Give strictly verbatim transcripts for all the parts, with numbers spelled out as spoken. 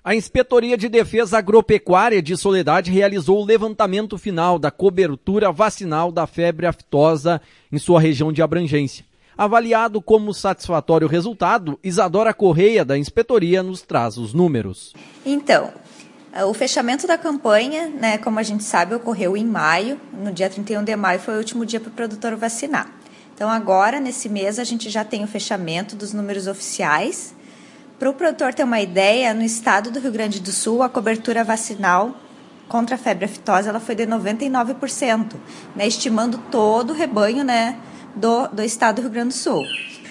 A Inspetoria de Defesa Agropecuária de Soledade realizou o levantamento final da cobertura vacinal da febre aftosa em sua região de abrangência. Avaliado como satisfatório o resultado, Isadora Correia, da Inspetoria, nos traz os números. Então, o fechamento da campanha, né, como a gente sabe, ocorreu em maio. No dia trinta e um de maio foi o último dia para o produtor vacinar. Então, agora, nesse mês, a gente já tem o fechamento dos números oficiais. Para o produtor ter uma ideia, no estado do Rio Grande do Sul, a cobertura vacinal contra a febre aftosa ela foi de noventa e nove por cento, né, estimando todo o rebanho, né, do, do estado do Rio Grande do Sul.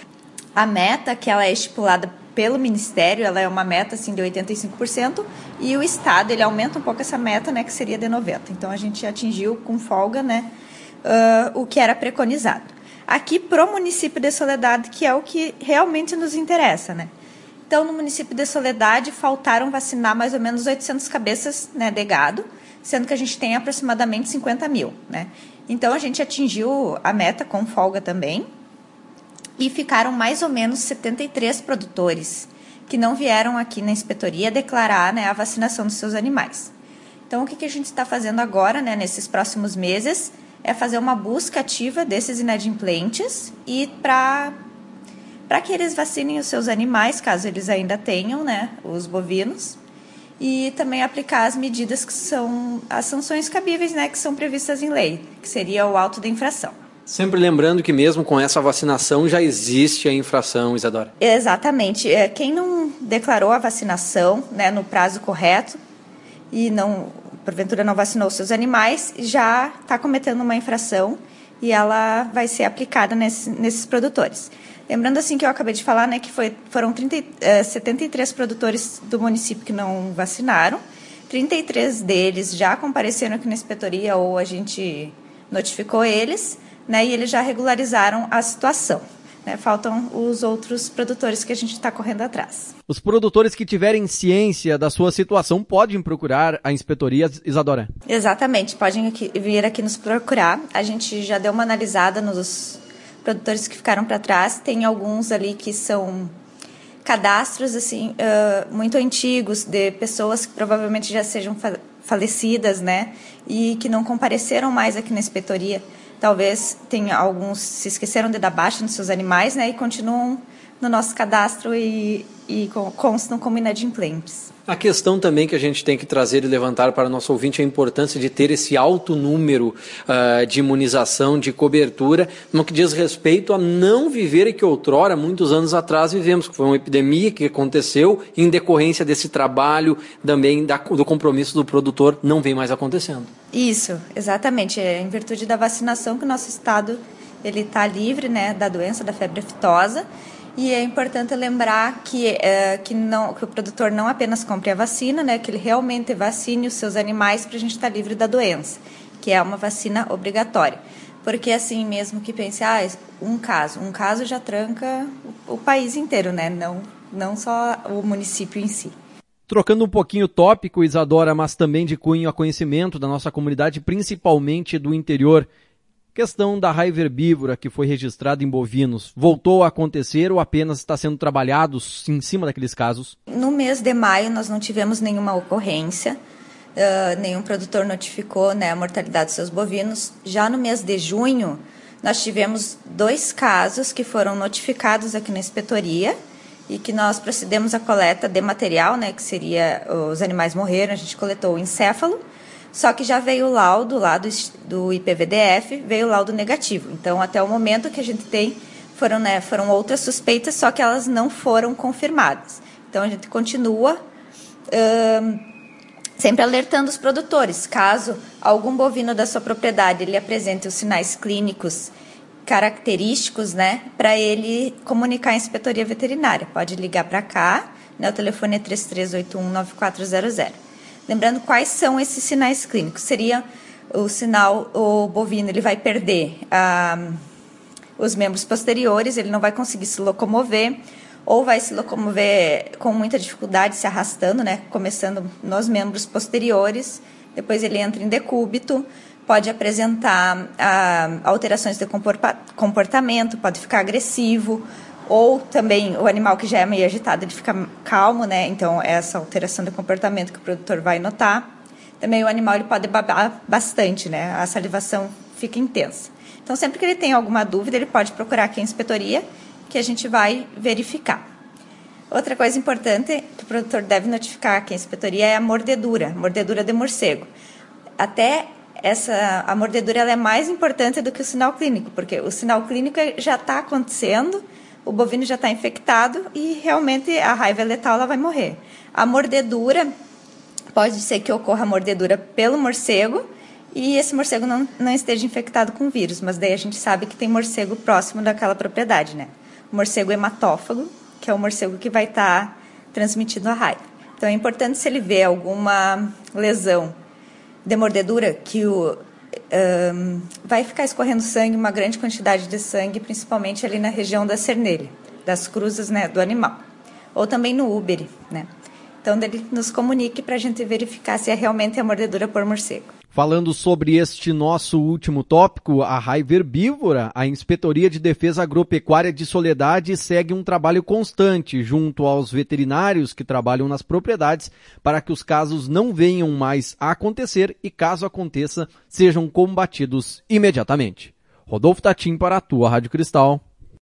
A meta, que ela é estipulada pelo Ministério, ela é uma meta assim, de oitenta e cinco por cento, e o estado ele aumenta um pouco essa meta, né, que seria de noventa por cento. Então, a gente atingiu com folga, né, uh, o que era preconizado. Aqui, para o município de Soledade, que é o que realmente nos interessa, né? Então, no município de Soledade, faltaram vacinar mais ou menos oitocentas cabeças, né, de gado, sendo que a gente tem aproximadamente cinquenta mil. Né? Então, a gente atingiu a meta com folga também e ficaram mais ou menos setenta e três produtores que não vieram aqui na inspetoria declarar, né, a vacinação dos seus animais. Então, o que, que a gente está fazendo agora, né, nesses próximos meses, é fazer uma busca ativa desses inadimplentes e para... para que eles vacinem os seus animais, caso eles ainda tenham, né, os bovinos, e também aplicar as medidas que são as sanções cabíveis, né, que são previstas em lei, que seria o auto da infração. Sempre lembrando que mesmo com essa vacinação já existe a infração, Isadora. Exatamente. Quem não declarou a vacinação, né, no prazo correto e não, porventura não vacinou os seus animais, já está cometendo uma infração e ela vai ser aplicada nesse, nesses produtores. Lembrando assim que eu acabei de falar, né, que foi, foram trinta, uh, setenta e três produtores do município que não vacinaram, trinta e três deles já compareceram aqui na inspetoria ou a gente notificou eles, né, e eles já regularizaram a situação. Né, faltam os outros produtores que a gente está correndo atrás. Os produtores que tiverem ciência da sua situação podem procurar a inspetoria, Isadora? Exatamente, podem aqui, vir aqui nos procurar. A gente já deu uma analisada nos produtores que ficaram para trás, tem alguns ali que são cadastros assim, uh, muito antigos, de pessoas que provavelmente já sejam fa- falecidas, né, e que não compareceram mais aqui na inspetoria. Talvez tenha alguns se esqueceram de dar baixa nos seus animais, né, e continuam no nosso cadastro e, e constam como inadimplentes. A questão também que a gente tem que trazer e levantar para o nosso ouvinte é a importância de ter esse alto número uh, de imunização, de cobertura, no que diz respeito a não viver e que outrora, muitos anos atrás, vivemos, que foi uma epidemia que aconteceu em decorrência desse trabalho, também da, do compromisso do produtor, não vem mais acontecendo. Isso, exatamente. É em virtude da vacinação que o nosso estado está livre, né, da doença, da febre aftosa. E é importante lembrar que, é, que, não, que o produtor não apenas compre a vacina, né, que ele realmente vacine os seus animais para a gente estar livre da doença, que é uma vacina obrigatória. Porque assim mesmo que pense, ah, um caso, um caso já tranca o, o país inteiro, né, não, não só o município em si. Trocando um pouquinho o tópico, Isadora, mas também de cunho a conhecimento da nossa comunidade, principalmente do interior, questão da raiva herbívora que foi registrada em bovinos, voltou a acontecer ou apenas está sendo trabalhado em cima daqueles casos? No mês de maio nós não tivemos nenhuma ocorrência, uh, nenhum produtor notificou, né, a mortalidade dos seus bovinos. Já no mês de junho nós tivemos dois casos que foram notificados aqui na inspetoria e que nós procedemos à coleta de material, né, que seria os animais morreram, a gente coletou o encéfalo. Só que já veio o laudo lá do, do I P V D F, veio o laudo negativo. Então, até o momento que a gente tem, foram, né, foram outras suspeitas, só que elas não foram confirmadas. Então, a gente continua hum, sempre alertando os produtores. Caso algum bovino da sua propriedade ele apresente os sinais clínicos característicos, né, para ele comunicar à inspetoria veterinária. Pode ligar para cá, né, o telefone é três três oito um, nove quatro zero zero. Lembrando quais são esses sinais clínicos. Seria o sinal, o bovino ele vai perder ah, os membros posteriores, ele não vai conseguir se locomover, ou vai se locomover com muita dificuldade, se arrastando, né, começando nos membros posteriores, depois ele entra em decúbito, pode apresentar ah, alterações de comportamento, pode ficar agressivo, ou também o animal que já é meio agitado, ele fica calmo, né? Então, essa alteração de comportamento que o produtor vai notar. Também o animal ele pode babar bastante, né? A salivação fica intensa. Então, sempre que ele tem alguma dúvida, ele pode procurar aqui a inspetoria, que a gente vai verificar. Outra coisa importante que o produtor deve notificar aqui a inspetoria é a mordedura, mordedura de morcego. Até essa, a mordedura ela é mais importante do que o sinal clínico, porque o sinal clínico já está acontecendo, o bovino já está infectado e realmente a raiva letal ela vai morrer. A mordedura, pode ser que ocorra a mordedura pelo morcego e esse morcego não, não esteja infectado com vírus, mas daí a gente sabe que tem morcego próximo daquela propriedade, né? O morcego hematófago, que é o morcego que vai estar tá transmitindo a raiva. Então é importante se ele vê alguma lesão de mordedura que o, um, vai ficar escorrendo sangue, uma grande quantidade de sangue, principalmente ali na região da cernelha, das cruzes, né, do animal. Ou também no úbere, né? Então, ele nos comunique para a gente verificar se é realmente a mordedura por morcego. Falando sobre este nosso último tópico, a raiva herbívora, a Inspetoria de Defesa Agropecuária de Soledade segue um trabalho constante junto aos veterinários que trabalham nas propriedades para que os casos não venham mais a acontecer e, caso aconteça, sejam combatidos imediatamente. Rodolfo Tatim para a tua Rádio Cristal.